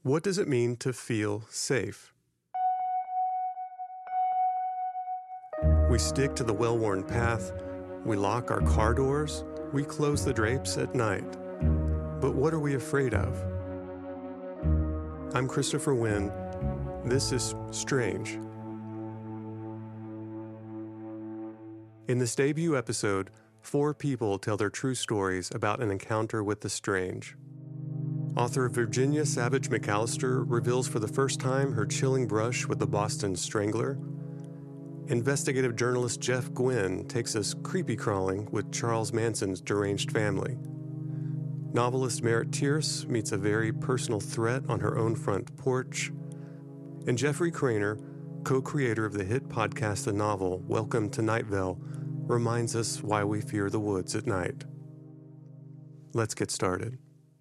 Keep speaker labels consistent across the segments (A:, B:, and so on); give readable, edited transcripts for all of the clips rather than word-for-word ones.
A: What does it mean to feel safe? We stick to the well-worn path, we lock our car doors, we close the drapes at night. But what are we afraid of? I'm Christopher Wynn. This is Strange. In this debut episode, 4 people tell their true stories about an encounter with the strange. Author Virginia Savage McAllister reveals for the first time her chilling brush with the Boston Strangler. Investigative journalist Jeff Gwynne takes us creepy crawling with Charles Manson's deranged family. Novelist Merritt Tierce meets a very personal threat on her own front porch. And Jeffrey Cranor, co-creator of the hit podcast and novel Welcome to Night Vale, reminds us why we fear the woods at night. Let's get started.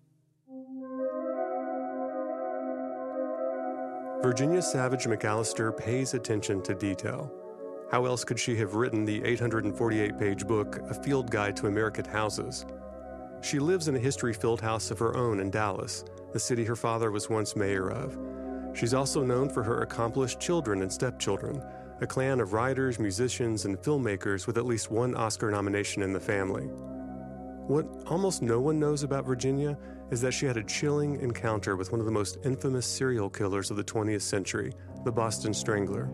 A: Virginia Savage McAllister pays attention to detail. How else could she have written the 848-page book, A Field Guide to American Houses? She lives in a history-filled house of her own in Dallas, the city her father was once mayor of. She's also known for her accomplished children and stepchildren, a clan of writers, musicians, and filmmakers with at least one Oscar nomination in the family. What almost no one knows about Virginia is that she had a chilling encounter with one of the most infamous serial killers of the 20th century, the Boston Strangler.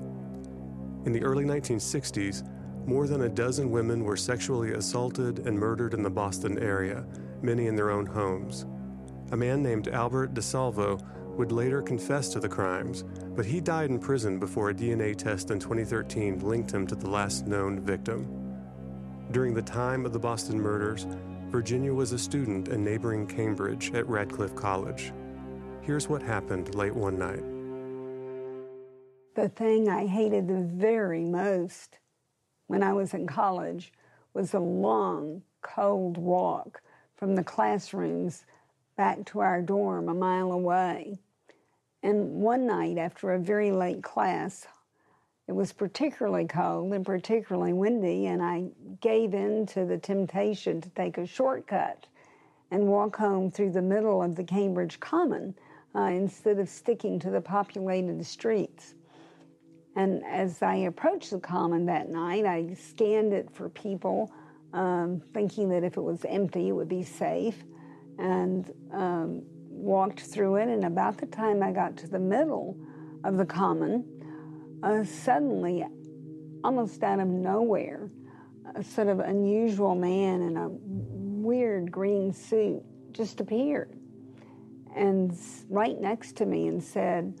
A: In the early 1960s, more than a dozen women were sexually assaulted and murdered in the Boston area, many in their own homes. A man named Albert DeSalvo would later confess to the crimes, but he died in prison before a DNA test in 2013 linked him to the last known victim. During the time of the Boston murders, Virginia was a student in neighboring Cambridge at Radcliffe College. Here's what happened late one night.
B: The thing I hated the very most when I was in college was the long, cold walk from the classrooms back to our dorm a mile away. And one night after a very late class, it was particularly cold and particularly windy, and I gave in to the temptation to take a shortcut and walk home through the middle of the Cambridge Common instead of sticking to the populated streets. And as I approached the Common that night, I scanned it for people, thinking that if it was empty, it would be safe, and walked through it. And about the time I got to the middle of the Common, suddenly, almost out of nowhere, a sort of unusual man in a weird green suit just appeared and right next to me and said,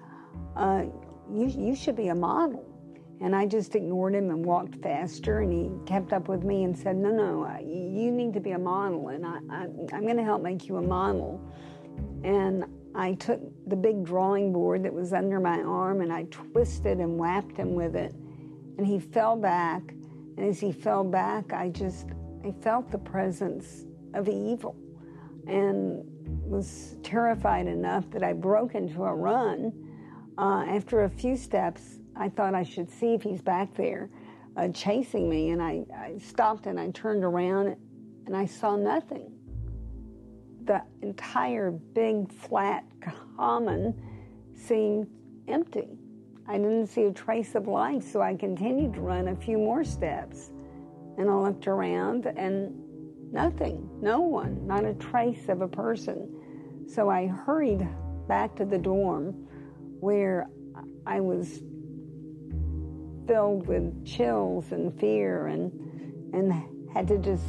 B: you should be a model. And I just ignored him and walked faster, and he kept up with me and said, no, you need to be a model, and I'm going to help make you a model. And I took the big drawing board that was under my arm and I twisted and whacked him with it. And he fell back. And as he fell back, I felt the presence of evil and was terrified enough that I broke into a run. After a few steps, I thought I should see if he's back there chasing me. And I stopped and I turned around and I saw nothing. The entire big, flat common seemed empty. I didn't see a trace of life, so I continued to run a few more steps. And I looked around, and nothing, no one, not a trace of a person. So I hurried back to the dorm, where I was filled with chills and fear and had to just,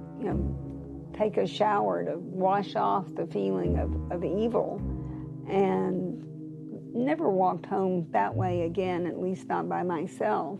B: take a shower to wash off the feeling of evil, and never walked home that way again, at least not by myself.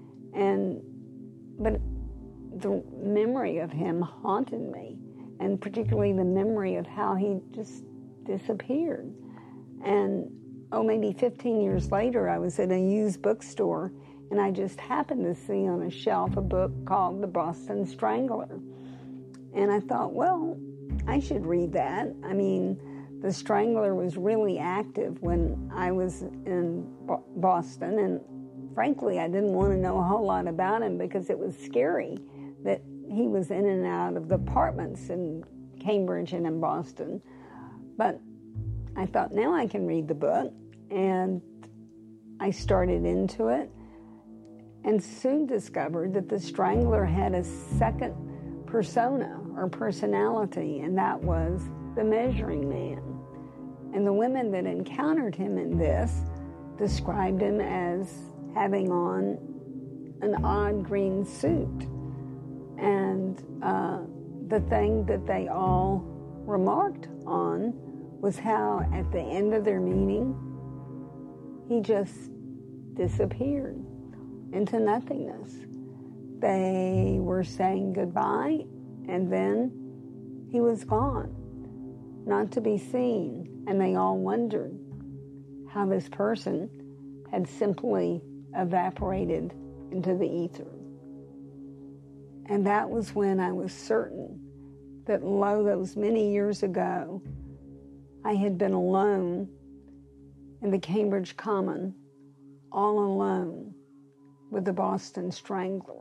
B: But the memory of him haunted me, and particularly the memory of how he just disappeared. And maybe 15 years later, I was at a used bookstore, and I just happened to see on a shelf a book called The Boston Strangler. And I thought, well, I should read that. I mean, the Strangler was really active when I was in Boston, and frankly, I didn't want to know a whole lot about him because it was scary that he was in and out of the apartments in Cambridge and in Boston. But I thought, now I can read the book. And I started into it and soon discovered that the Strangler had a second persona or personality, and that was the Measuring Man. And the women that encountered him in this described him as having on an odd green suit. And the thing that they all remarked on was how at the end of their meeting, he just disappeared into nothingness. They were saying goodbye, and then he was gone, not to be seen. And they all wondered how this person had simply evaporated into the ether. And that was when I was certain that, lo, those many years ago, I had been alone in the Cambridge Common, all alone with the Boston Strangler.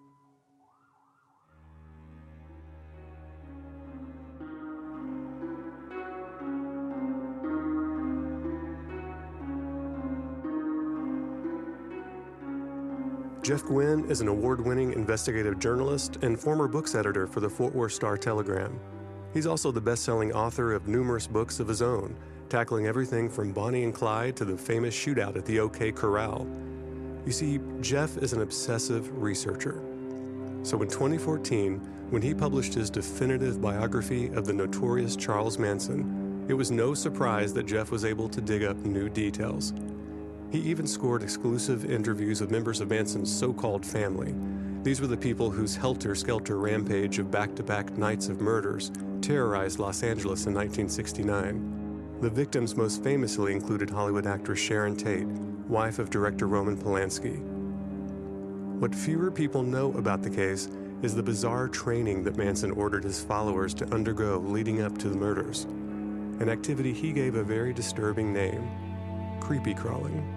A: Jeff Guinn is an award-winning investigative journalist and former books editor for the Fort Worth Star-Telegram. He's also the best-selling author of numerous books of his own, tackling everything from Bonnie and Clyde to the famous shootout at the OK Corral. You see, Jeff is an obsessive researcher. So in 2014, when he published his definitive biography of the notorious Charles Manson, it was no surprise that Jeff was able to dig up new details. He even scored exclusive interviews of members of Manson's so-called family. These were the people whose helter-skelter rampage of back-to-back nights of murders terrorized Los Angeles in 1969. The victims most famously included Hollywood actress Sharon Tate, wife of director Roman Polanski. What fewer people know about the case is the bizarre training that Manson ordered his followers to undergo leading up to the murders, an activity he gave a very disturbing name: creepy crawling.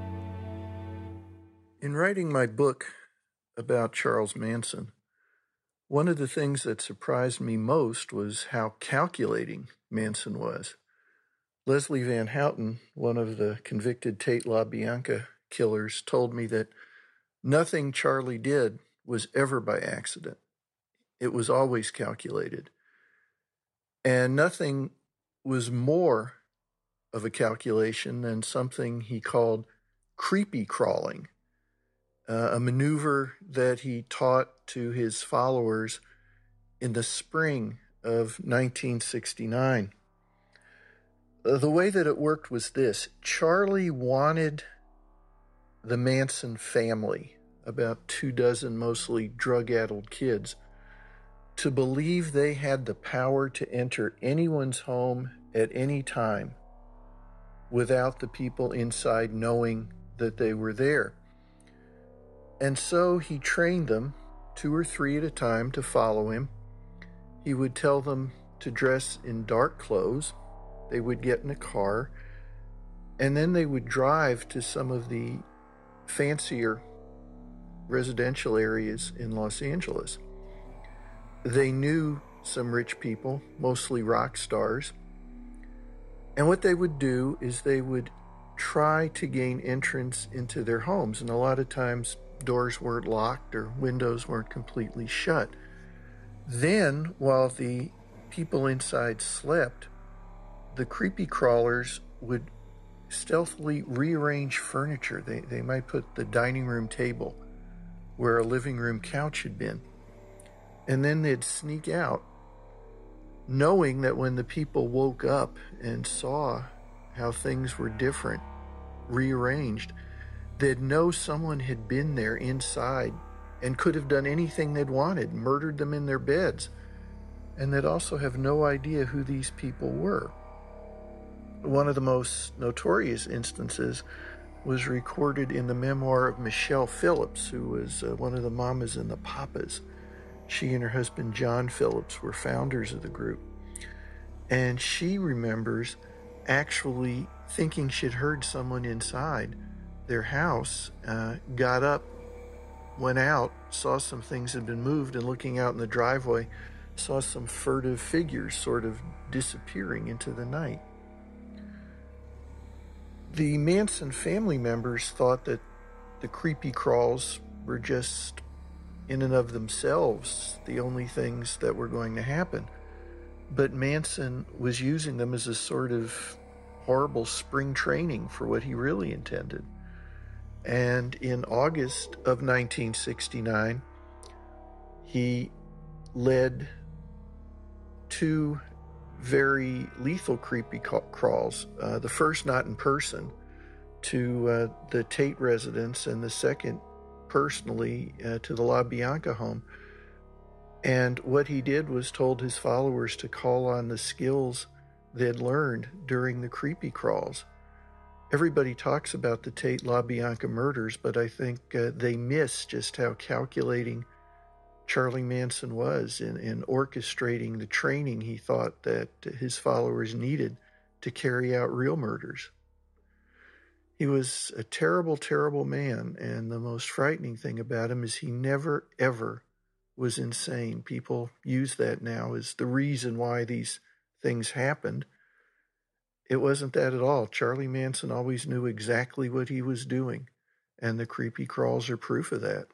C: In writing my book about Charles Manson, one of the things that surprised me most was how calculating Manson was. Leslie Van Houten, one of the convicted Tate LaBianca killers, told me that nothing Charlie did was ever by accident. It was always calculated. And nothing was more of a calculation than something he called creepy crawling, a maneuver that he taught to his followers in the spring of 1969. The way that it worked was this: Charlie wanted the Manson family, about 24 mostly drug-addled kids, to believe they had the power to enter anyone's home at any time without the people inside knowing that they were there. And so he trained them, 2 or 3 at a time, to follow him. He would tell them to dress in dark clothes. They would get in a car, and then they would drive to some of the fancier residential areas in Los Angeles. They knew some rich people, mostly rock stars. And what they would do is they would try to gain entrance into their homes. And a lot of times doors weren't locked or windows weren't completely shut. Then, while the people inside slept, the creepy crawlers would stealthily rearrange furniture. They might put the dining room table where a living room couch had been. And then they'd sneak out, knowing that when the people woke up and saw how things were different, rearranged, they'd know someone had been there inside and could have done anything they'd wanted, murdered them in their beds. And they'd also have no idea who these people were. One of the most notorious instances was recorded in the memoir of Michelle Phillips, who was one of the mamas and the papas. She and her husband, John Phillips, were founders of the group. And she remembers actually thinking she'd heard someone inside their house, got up, went out, saw some things had been moved, and looking out in the driveway, saw some furtive figures sort of disappearing into the night. The Manson family members thought that the creepy crawls were just, in and of themselves, the only things that were going to happen. But Manson was using them as a sort of horrible spring training for what he really intended. And in August of 1969, he led 2 very lethal creepy crawls. The first not in person to the Tate residence, and the second personally to the La Bianca home. And what he did was told his followers to call on the skills they'd learned during the creepy crawls. Everybody talks about the Tate La Bianca murders, but I think they miss just how calculating Charlie Manson was in orchestrating the training he thought that his followers needed to carry out real murders. He was a terrible, terrible man, and the most frightening thing about him is he never, ever was insane. People use that now as the reason why these things happened. It wasn't that at all. Charlie Manson always knew exactly what he was doing, and the creepy crawls are proof of that.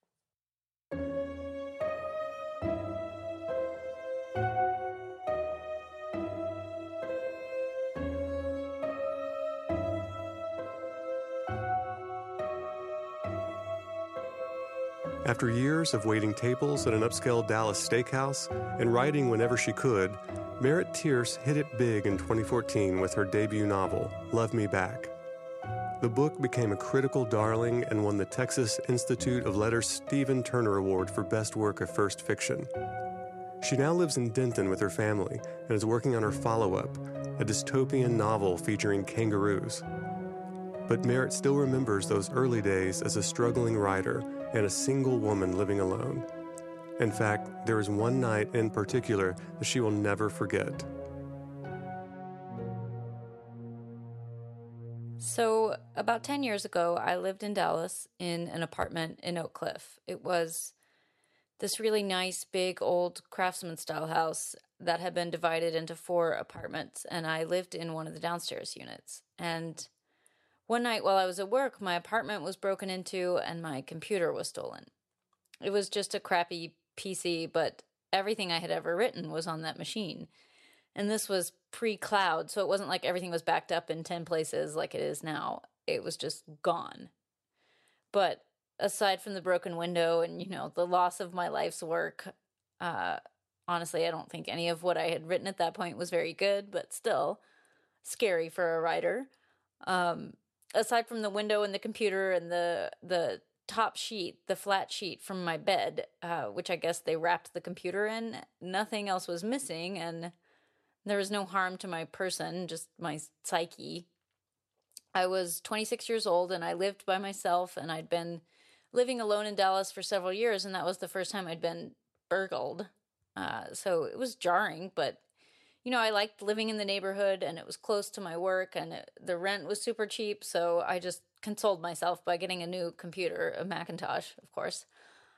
A: After years of waiting tables at an upscale Dallas steakhouse and writing whenever she could, Merritt Tierce hit it big in 2014 with her debut novel, Love Me Back. The book became a critical darling and won the Texas Institute of Letters Stephen Turner Award for Best Work of First Fiction. She now lives in Denton with her family and is working on her follow-up, a dystopian novel featuring kangaroos. But Merritt still remembers those early days as a struggling writer and a single woman living alone. In fact, there is one night in particular that she will never forget.
D: So, about 10 years ago, I lived in Dallas in an apartment in Oak Cliff. It was this really nice, big, old craftsman-style house that had been divided into 4 apartments, and I lived in one of the downstairs units. And one night while I was at work, my apartment was broken into and my computer was stolen. It was just a crappy PC, but everything I had ever written was on that machine. And this was pre-cloud, so it wasn't like everything was backed up in 10 places like it is now. It was just gone. But aside from the broken window and, the loss of my life's work, honestly, I don't think any of what I had written at that point was very good, but still scary for a writer. Aside from the window and the computer and the top sheet, the flat sheet from my bed, which I guess they wrapped the computer in, nothing else was missing, and there was no harm to my person, just my psyche. I was 26 years old, and I lived by myself, and I'd been living alone in Dallas for several years, and that was the first time I'd been burgled. So it was jarring, but I liked living in the neighborhood, and it was close to my work, and the rent was super cheap, so I just consoled myself by getting a new computer, a Macintosh, of course.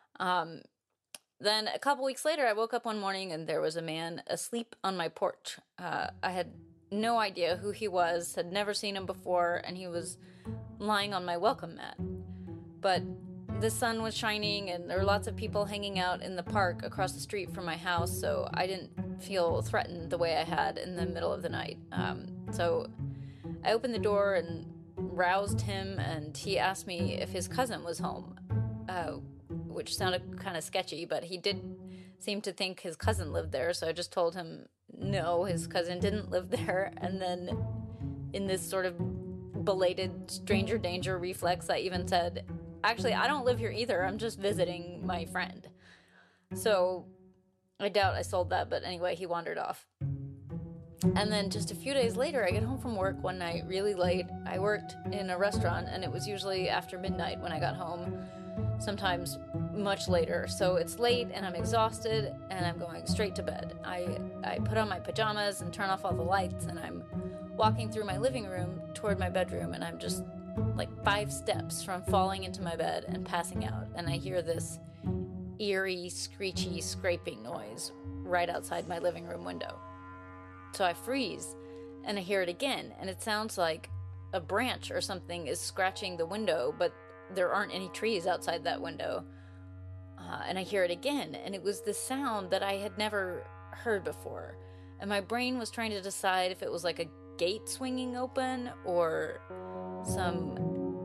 D: Then a couple weeks later, I woke up one morning, and there was a man asleep on my porch. I had no idea who he was, had never seen him before, and he was lying on my welcome mat. But the sun was shining, and there were lots of people hanging out in the park across the street from my house, so I didn't feel threatened the way I had in the middle of the night. So I opened the door and roused him, and he asked me if his cousin was home, which sounded kind of sketchy, but he did seem to think his cousin lived there, so I just told him no, his cousin didn't live there. And then in this sort of belated stranger danger reflex, I even said, actually, I don't live here either, I'm just visiting my friend. So I doubt I sold that, but anyway, he wandered off. And then just a few days later, I get home from work one night really late. I worked in a restaurant, and it was usually after midnight when I got home, sometimes much later. So it's late, and I'm exhausted, and I'm going straight to bed. I put on my pajamas and turn off all the lights, and I'm walking through my living room toward my bedroom, and I'm just like 5 steps from falling into my bed and passing out. And I hear this eerie, screechy, scraping noise right outside my living room window. So I freeze, and I hear it again, and it sounds like a branch or something is scratching the window, but there aren't any trees outside that window. And I hear it again, and it was the sound that I had never heard before. And my brain was trying to decide if it was like a gate swinging open or some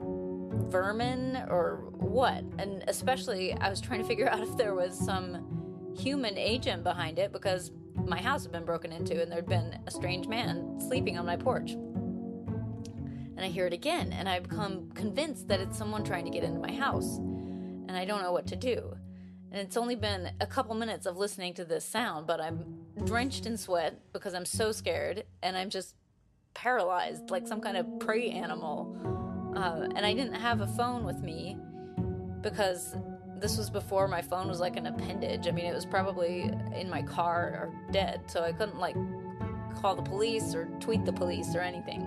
D: vermin or what. And especially I was trying to figure out if there was some human agent behind it, because my house had been broken into and there'd been a strange man sleeping on my porch. And I hear it again, and I become convinced that it's someone trying to get into my house, and I don't know what to do. And it's only been a couple minutes of listening to this sound, but I'm drenched in sweat because I'm so scared, and I'm just paralyzed like some kind of prey animal. And I didn't have a phone with me because this was before my phone was like an appendage. I mean, it was probably in my car or dead, so I couldn't like call the police or tweet the police or anything.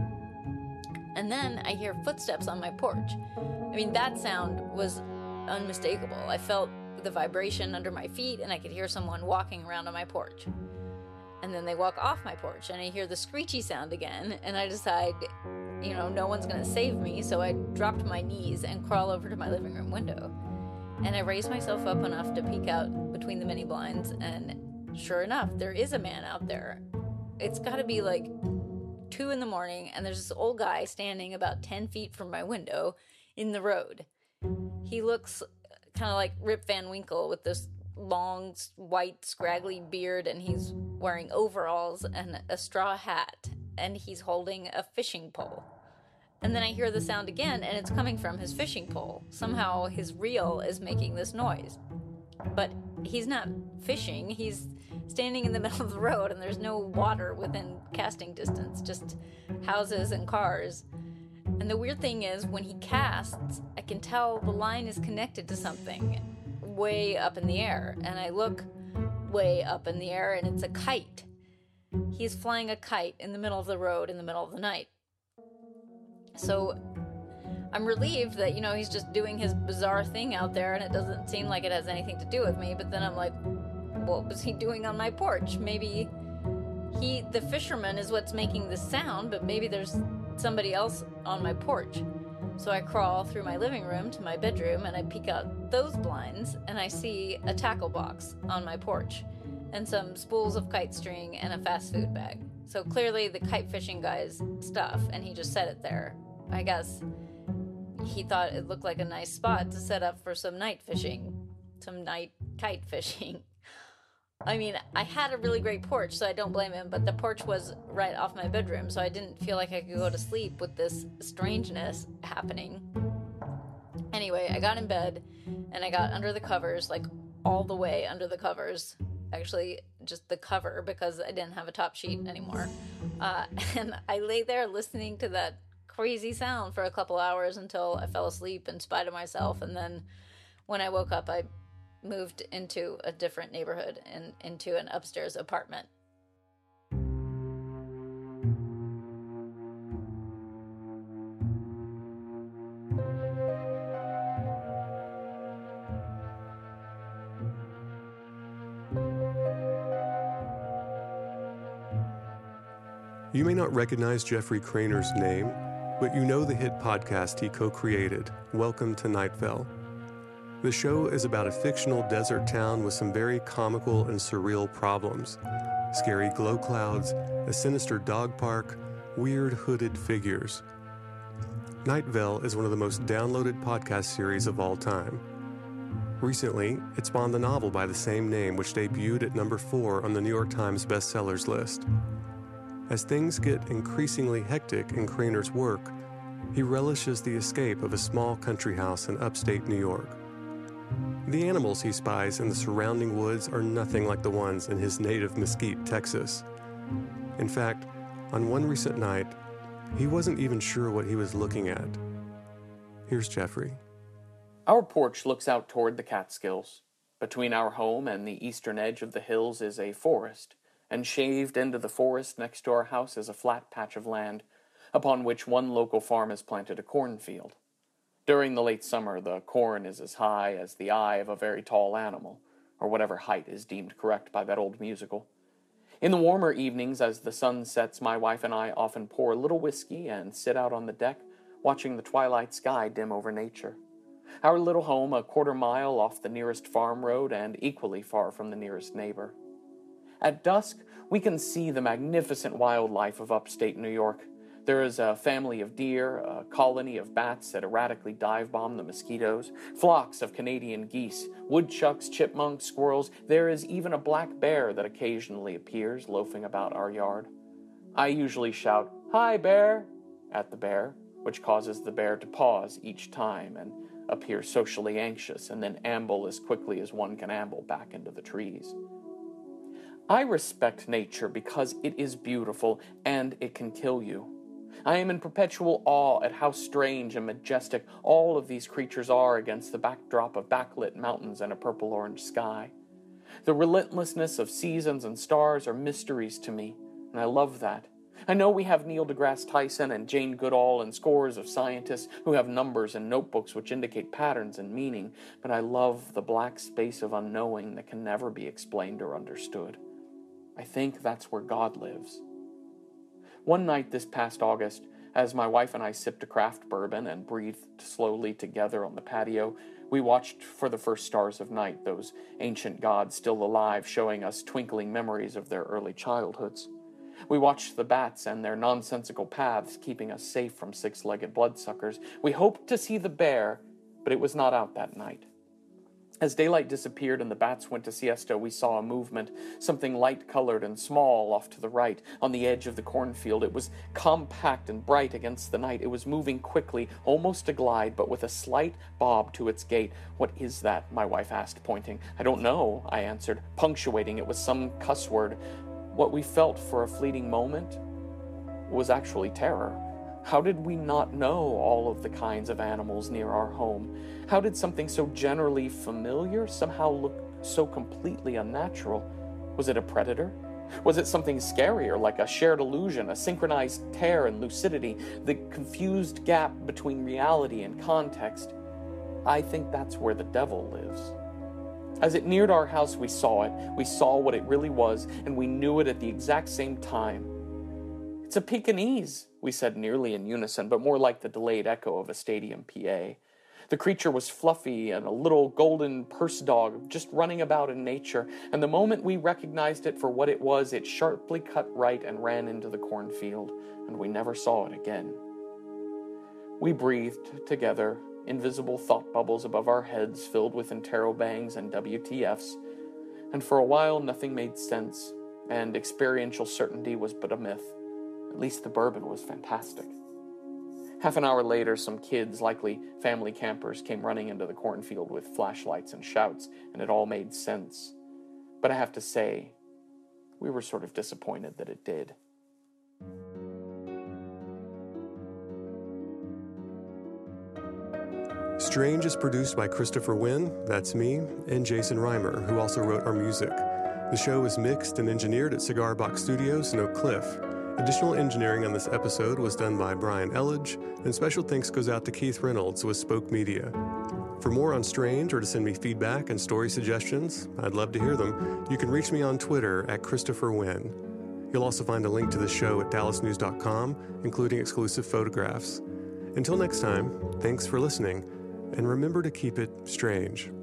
D: And then I hear footsteps on my porch. I mean, that sound was unmistakable. I felt the vibration under my feet, and I could hear someone walking around on my porch. And then they walk off my porch, and I hear the screechy sound again, and I decide, no one's going to save me, so I drop to my knees and crawl over to my living room window. And I raise myself up enough to peek out between the mini blinds, and sure enough, there is a man out there. It's got to be like 2 a.m, and there's this old guy standing about 10 feet from my window in the road. He looks kind of like Rip Van Winkle with this long, white, scraggly beard, and he's wearing overalls and a straw hat, and he's holding a fishing pole. And then I hear the sound again, and it's coming from his fishing pole. Somehow his reel is making this noise. But he's not fishing, he's standing in the middle of the road, and there's no water within casting distance, just houses and cars. And the weird thing is, when he casts, I can tell the line is connected to something way up in the air. And I look way up in the air, and it's a kite. He's flying a kite in the middle of the road in the middle of the night. So I'm relieved that, he's just doing his bizarre thing out there, and it doesn't seem like it has anything to do with me. But then I'm like, what was he doing on my porch? Maybe the fisherman is what's making this sound, but maybe there's somebody else on my porch. So I crawl through my living room to my bedroom, and I peek out those blinds, and I see a tackle box on my porch and some spools of kite string and a fast food bag. So clearly the kite fishing guy's stuff, and he just set it there. I guess he thought it looked like a nice spot to set up for some night kite fishing. I mean, I had a really great porch, so I don't blame him, but the porch was right off my bedroom, so I didn't feel like I could go to sleep with this strangeness happening. Anyway, I got in bed, and I got under the covers, like all the way under the covers. Actually, just the cover, because I didn't have a top sheet anymore. And I lay there listening to that crazy sound for a couple hours until I fell asleep in spite of myself, and then when I woke up, I moved into a different neighborhood and into an upstairs apartment.
A: You may not recognize Jeffrey Cranor's name, but you know the hit podcast he co-created, Welcome to Night Vale. The show is about a fictional desert town with some very comical and surreal problems. Scary glow clouds, a sinister dog park, weird hooded figures. Night Vale is one of the most downloaded podcast series of all time. Recently, it spawned the novel by the same name, which debuted at number 4 on the New York Times bestsellers list. As things get increasingly hectic in Cranor's work, he relishes the escape of a small country house in upstate New York. The animals he spies in the surrounding woods are nothing like the ones in his native Mesquite, Texas. In fact, on one recent night, he wasn't even sure what he was looking at. Here's Jeffrey.
E: Our porch looks out toward the Catskills. Between our home and the eastern edge of the hills is a forest, and shaved into the forest next to our house is a flat patch of land, upon which one local farm has planted a cornfield. During the late summer, the corn is as high as the eye of a very tall animal, or whatever height is deemed correct by that old musical. In the warmer evenings, as the sun sets, my wife and I often pour a little whiskey and sit out on the deck, watching the twilight sky dim over nature. Our little home, a quarter-mile off the nearest farm road and equally far from the nearest neighbor. At dusk, we can see the magnificent wildlife of upstate New York. There is a family of deer, a colony of bats that erratically dive-bomb the mosquitoes, flocks of Canadian geese, woodchucks, chipmunks, squirrels. There is even a black bear that occasionally appears loafing about our yard. I usually shout, "Hi, bear," at the bear, which causes the bear to pause each time and appear socially anxious and then amble as quickly as one can amble back into the trees. I respect nature because it is beautiful and it can kill you. I am in perpetual awe at how strange and majestic all of these creatures are against the backdrop of backlit mountains and a purple-orange sky. The relentlessness of seasons and stars are mysteries to me, and I love that. I know we have Neil deGrasse Tyson and Jane Goodall and scores of scientists who have numbers and notebooks which indicate patterns and meaning, but I love the black space of unknowing that can never be explained or understood. I think that's where God lives. One night this past August, as my wife and I sipped a craft bourbon and breathed slowly together on the patio, we watched for the first stars of night, those ancient gods still alive, showing us twinkling memories of their early childhoods. We watched the bats and their nonsensical paths, keeping us safe from six-legged bloodsuckers. We hoped to see the bear, but it was not out that night. As daylight disappeared and the bats went to siesta, we saw a movement, something light-colored and small off to the right, on the edge of the cornfield. It was compact and bright against the night. It was moving quickly, almost a glide, but with a slight bob to its gait. "What is that?" my wife asked, pointing. "I don't know," I answered, punctuating it with some cuss word. What we felt for a fleeting moment was actually terror. How did we not know all of the kinds of animals near our home? How did something so generally familiar somehow look so completely unnatural? Was it a predator? Was it something scarier, like a shared illusion, a synchronized tear in lucidity, the confused gap between reality and context? I think that's where the devil lives. As it neared our house, we saw it. We saw what it really was, and we knew it at the exact same time. "It's a Pekingese," we said nearly in unison, but more like the delayed echo of a stadium PA. The creature was fluffy and a little golden purse dog just running about in nature, and the moment we recognized it for what it was, it sharply cut right and ran into the cornfield, and we never saw it again. We breathed together, invisible thought bubbles above our heads filled with interrobangs and WTFs, and for a while nothing made sense, and experiential certainty was but a myth. At least the bourbon was fantastic. Half an hour later, some kids, likely family campers, came running into the cornfield with flashlights and shouts, and it all made sense. But I have to say, we were sort of disappointed that it did.
A: Strange is produced by Christopher Wynn, that's me, and Jason Reimer, who also wrote our music. The show is mixed and engineered at Cigar Box Studios in Oak Cliff. Additional engineering on this episode was done by Brian Elledge, and special thanks goes out to Keith Reynolds with Spoke Media. For more on Strange or to send me feedback and story suggestions, I'd love to hear them. You can reach me on Twitter at Christopher Wynn. You'll also find a link to the show at dallasnews.com, including exclusive photographs. Until next time, thanks for listening, and remember to keep it strange.